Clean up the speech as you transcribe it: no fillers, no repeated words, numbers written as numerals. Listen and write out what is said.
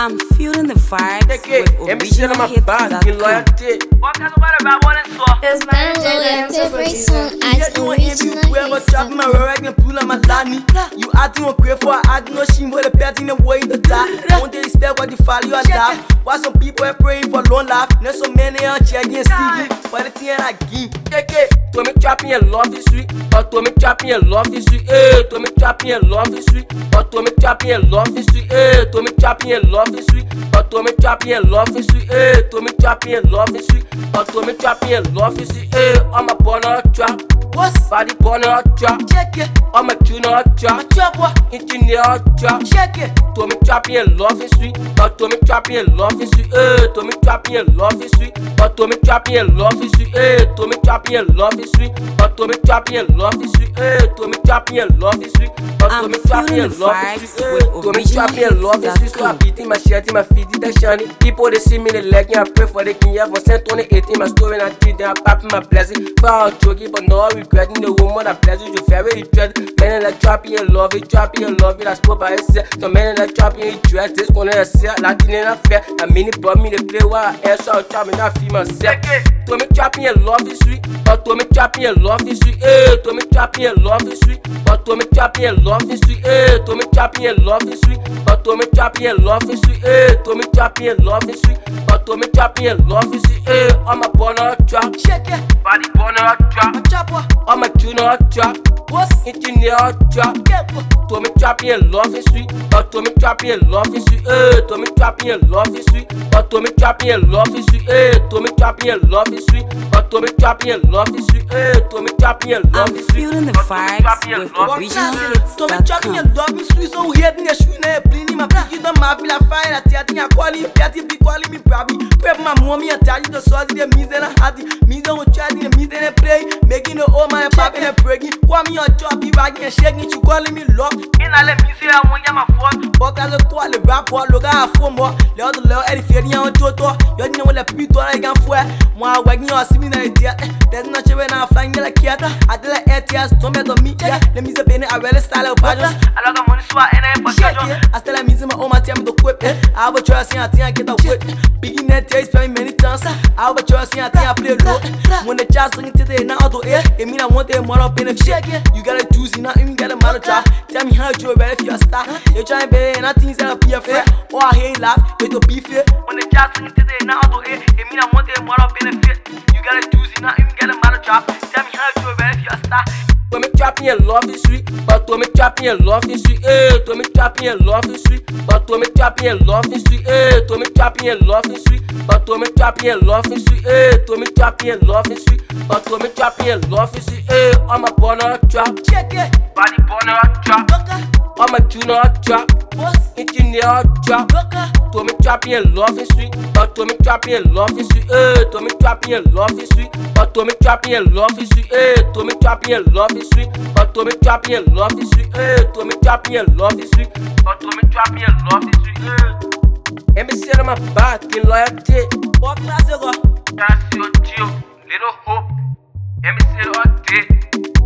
I'm feeling the vibes with original hits.com. It's my favorite song at originalhits.com. You acting on crave for acting no shame with the petting the way in the dark. Don't they respect what you follow you adapt? Why some people are praying for long life? There's so many are checking and see but the thing I give. To me trapping and love is sweet, or to me trapping and love is sweet, to me trapping and love is sweet, or to me trapping and love is sweet, to me trapping and love is sweet, or to me trapping and love is sweet, to me trapping and love is sweet, or to me trapping and love is sweet, I'm a born a trap. What's body born a trap? Check it. I'm a tuner trap. Trap what? Engineer trap. Check it. To me trapping and love is sweet, or to me trapping and love is sweet, to me trapping and love is sweet, or to me trapping and love is sweet, to me trapping and love is sweet, or to me trapping and love is sweet, to me trapping and love is sweet, or to me trapping and love is sweet, to me trapping and love is sweet. So I beat in my shirt, in my feet, in the shiny. People they see me, they like me, I pray for the king. I've sent 2018, my story and I treat them, I pop my blessing. Found joking, but no regretting the woman that blesses you, very dread. Men that trapping and love it, I spoke by itself. So men that trapping and dress, this one I say, Latin and affair. I mean it, but me, they play while I answer, I'll try me, not feel myself. To me trapping and love is sweet, or to me trapping and love is sweet, to me trapping and love is sweet, or to me trapping and love is sweet, to me trapping and love is sweet, or to me trapping and love is sweet, to me trapping and love is sweet, or to me trapping and love is sweet, I'm a born a trap. Check it. Body born a trap. I'm a tuner trap. What's engineer trap? To me trapping and love is sweet, or to me trapping and love is sweet, to me trapping and love is sweet, or to me trapping and love is sweet, to me trapping and love is sweet, or to me trapping and love is sweet, to me trapping and love is sweet. I'm feeling the vibes with original hits.com. To me trapping and love is sweet, so head in the shoe and plenty my piggy the map la fire at the thing I call him petty be calling me probably. Prep my mommy and tell you the sauce the means and I had it. Means I was trying the means and play, making the old man popping and breaking. Call me on top, you back and shaking, you calling me love. And I let me say I want my fault. But as a call the rap or look at for more. The other little edification on Toto. You know what the people I can for. More wagging your similar idea. There's not even a flying like a cat. I tell the ATS, tomato meat. Let me say, I really style of pageants. I love the money swat and I still am using my own time to quit. I will trust you, I think I get a whip. Big net taste very many times. I will trust you, I think I play low. When the child singing today, now do it. It mean I want them more up in the shake. You gotta choose, you not even get a matter try. Tell me how you ready if you're a star. You're trying to be and I think that be a fair. Or I hate laugh, it will be fair. When the child singing today, now do it. It mean I want them more up in the fit. You gotta choose, you not even get a matter try. Tell me how you ready if you're a star. To me trapping and love is sweet, but to me trapping and love is sweet, to me trapping and love is sweet, but to me trapping and love is sweet, to me trapping and love is sweet, but to me trapping and love is sweet, to me trapping and love is sweet, but to me trapping and love is sweet, I'm a born a trap. Check it. Body born a trap. I'm a tuner trap. What's engineer trap? To me trapping and love is sweet, but to me trapping and love is sweet, to me trapping and love is sweet, but to me trapping and love is sweet, to me trapping and love is sweet, but to me trapping and love is sweet, to me trapping and love is sweet, but to me trapping and love is sweet. And me say on my back in loyalty. What class you got? That's your deal, little hope. And me say on day.